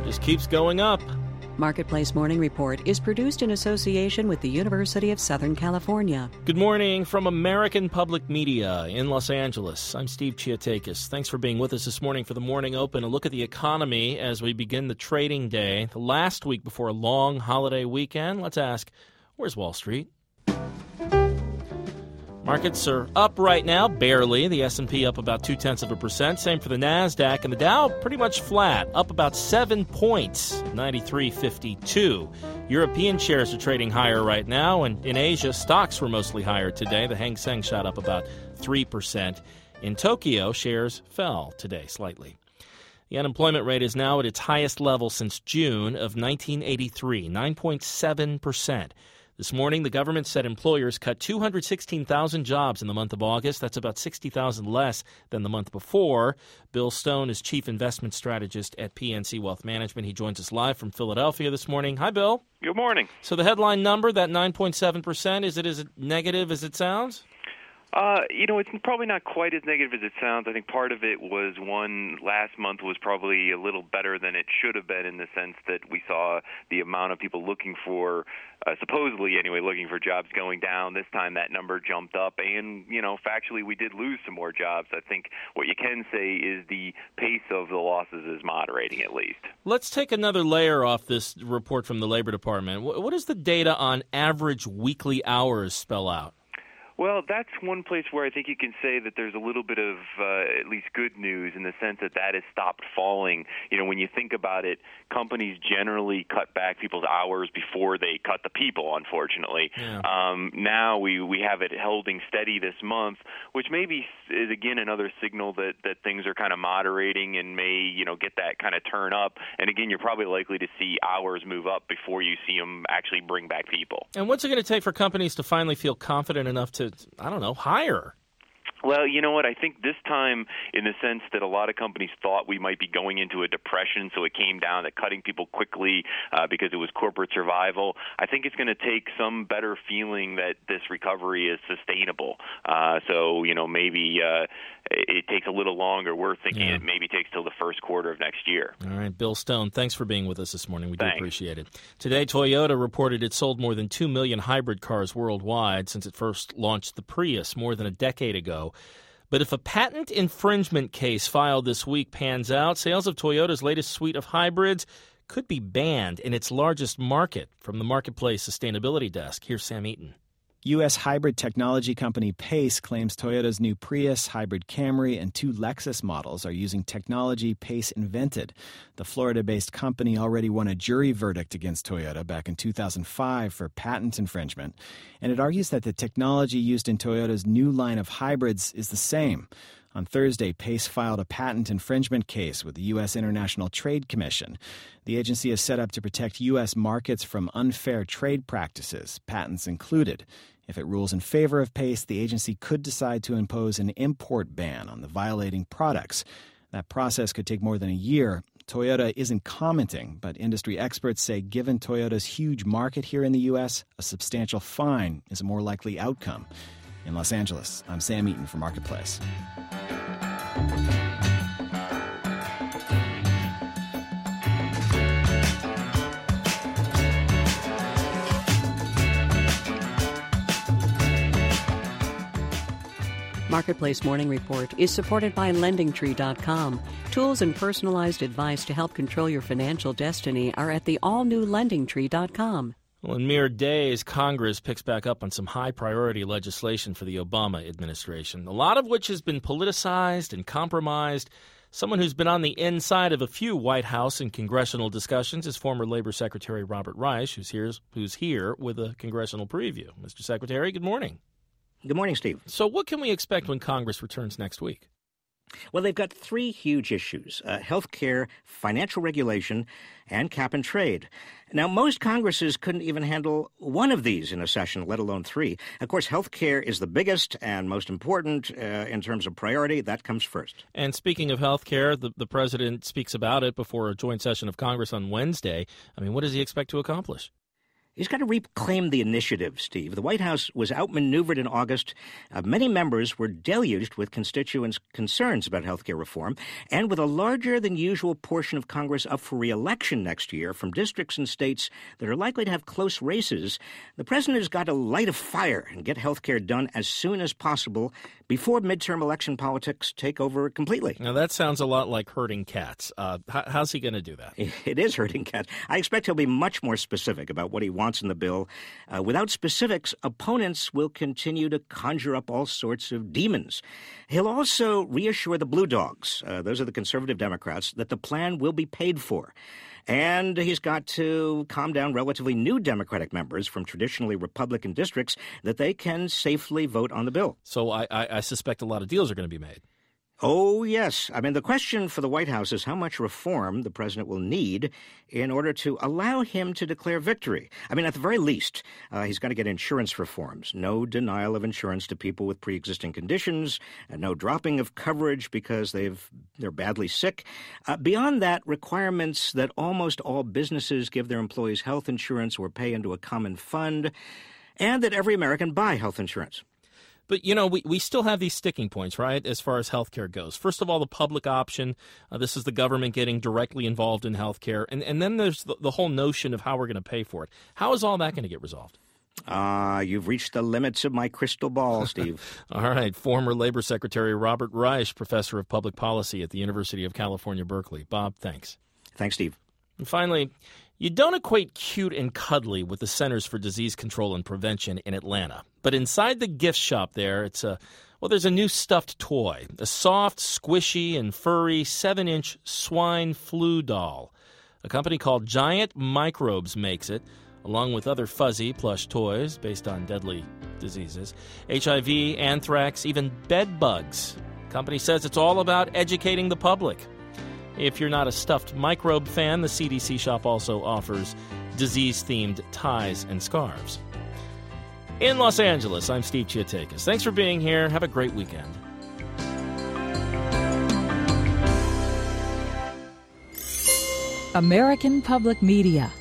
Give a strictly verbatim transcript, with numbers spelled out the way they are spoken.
just keeps going up. Marketplace Morning Report is produced in association with the University of Southern California. Good morning from American Public Media in Los Angeles. I'm Steve Chiatakis. Thanks for being with us this morning for the Morning Open. A look at the economy as we begin the trading day, the last week before a long holiday weekend. Let's ask, where's Wall Street? Markets are up right now, barely. The S and P up about two-tenths of a percent. Same for the NASDAQ. And the Dow pretty much flat, up about seven points, ninety-three fifty-two. European shares are trading higher right now. And in Asia, stocks were mostly higher today. The Hang Seng shot up about three percent. In Tokyo, shares fell today slightly. The unemployment rate is now at its highest level since June of nineteen eighty-three, nine point seven percent. This morning, the government said employers cut two hundred sixteen thousand jobs in the month of August. That's about sixty thousand less than the month before. Bill Stone is chief investment strategist at P N C Wealth Management. He joins us live from Philadelphia this morning. Hi, Bill. Good morning. So the headline number, that nine point seven percent, is it as negative as it sounds? Uh, you know, it's probably not quite as negative as it sounds. I think part of it was one, last month was probably a little better than it should have been in the sense that we saw the amount of people looking for, uh, supposedly anyway, looking for jobs going down. This time that number jumped up, and, you know, factually we did lose some more jobs. I think what you can say is the pace of the losses is moderating at least. Let's take another layer off this report from the Labor Department. What does the data on average weekly hours spell out? Well, that's one place where I think you can say that there's a little bit of uh, at least good news in the sense that that has stopped falling. You know, when you think about it, companies generally cut back people's hours before they cut the people, unfortunately. Yeah. Um, now we, we have it holding steady this month, which maybe is, again, another signal that, that things are kind of moderating and may, you know, get that kind of turn up. And, again, you're probably likely to see hours move up before you see them actually bring back people. And what's it going to take for companies to finally feel confident enough to, I don't know, hire? Well, you know what? I think this time, in the sense that a lot of companies thought we might be going into a depression, so it came down to cutting people quickly uh, because it was corporate survival. I think it's going to take some better feeling that this recovery is sustainable. Uh, so, you know, maybe uh, it takes a little longer. We're thinking yeah. it maybe takes till the first quarter of next year. All right, Bill Stone, thanks for being with us this morning. We do Thanks. appreciate it. Today, Toyota reported it sold more than two million hybrid cars worldwide since it first launched the Prius more than a decade ago. But if a patent infringement case filed this week pans out, sales of Toyota's latest suite of hybrids could be banned in its largest market. From the Marketplace Sustainability Desk, here's Sam Eaton. U S hybrid technology company Pace claims Toyota's new Prius, hybrid Camry, and two Lexus models are using technology Pace invented. The Florida-based company already won a jury verdict against Toyota back in two thousand five for patent infringement, and it argues that the technology used in Toyota's new line of hybrids is the same. On Thursday, Pace filed a patent infringement case with the U S International Trade Commission. The agency is set up to protect U S markets from unfair trade practices, patents included. If it rules in favor of Pace, the agency could decide to impose an import ban on the violating products. That process could take more than a year. Toyota isn't commenting, but industry experts say given Toyota's huge market here in the U S, a substantial fine is a more likely outcome. In Los Angeles, I'm Sam Eaton for Marketplace. Marketplace Morning Report is supported by Lending Tree dot com. Tools and personalized advice to help control your financial destiny are at the all-new Lending Tree dot com. Well, in mere days, Congress picks back up on some high-priority legislation for the Obama administration, a lot of which has been politicized and compromised. Someone who's been on the inside of a few White House and congressional discussions is former Labor Secretary Robert Reich, who's here, who's here with a congressional preview. Mister Secretary, good morning. Good morning, Steve. So what can we expect when Congress returns next week? Well, they've got three huge issues, uh, health care, financial regulation, and cap and trade. Now, most Congresses couldn't even handle one of these in a session, let alone three. Of course, health care is the biggest and most important uh, in terms of priority. That comes first. And speaking of health care, the, the president speaks about it before a joint session of Congress on Wednesday. I mean, what does he expect to accomplish? He's got to reclaim the initiative, Steve. The White House was outmaneuvered in August. Uh, many members were deluged with constituents' concerns about health care reform. And with a larger-than-usual portion of Congress up for re-election next year from districts and states that are likely to have close races, the president has got to light a fire and get health care done as soon as possible before midterm election politics take over completely. Now, that sounds a lot like herding cats. Uh, how, how's he going to do that? It is herding cats. I expect he'll be much more specific about what he wants in the bill. Uh, without specifics, opponents will continue to conjure up all sorts of demons. He'll also reassure the blue dogs, uh, those are the conservative Democrats, that the plan will be paid for. And he's got to calm down relatively new Democratic members from traditionally Republican districts that they can safely vote on the bill. So I, I, I suspect a lot of deals are going to be made. Oh, yes. I mean, the question for the White House is how much reform the president will need in order to allow him to declare victory. I mean, at the very least, uh, he's got to get insurance reforms. No denial of insurance to people with pre-existing conditions, and no dropping of coverage because they've, they're badly sick. Uh, beyond that, requirements that almost all businesses give their employees health insurance or pay into a common fund, and that every American buy health insurance. But, you know, we, we still have these sticking points, right, as far as health care goes. First of all, the public option. Uh, this is the government getting directly involved in health care. And, and then there's the, the whole notion of how we're going to pay for it. How is all that going to get resolved? Ah, uh, you've reached the limits of my crystal ball, Steve. All right. Former Labor Secretary Robert Reich, professor of public policy at the University of California, Berkeley. Bob, thanks. Thanks, Steve. And finally, you don't equate cute and cuddly with the Centers for Disease Control and Prevention in Atlanta. But inside the gift shop there, it's a, well, there's a new stuffed toy, a soft, squishy, and furry seven-inch swine flu doll. A company called Giant Microbes makes it, along with other fuzzy plush toys based on deadly diseases, H I V, anthrax, even bed bugs. The company says it's all about educating the public. If you're not a stuffed microbe fan, the C D C shop also offers disease-themed ties and scarves. In Los Angeles, I'm Steve Chiatakis. Thanks for being here. Have a great weekend. American Public Media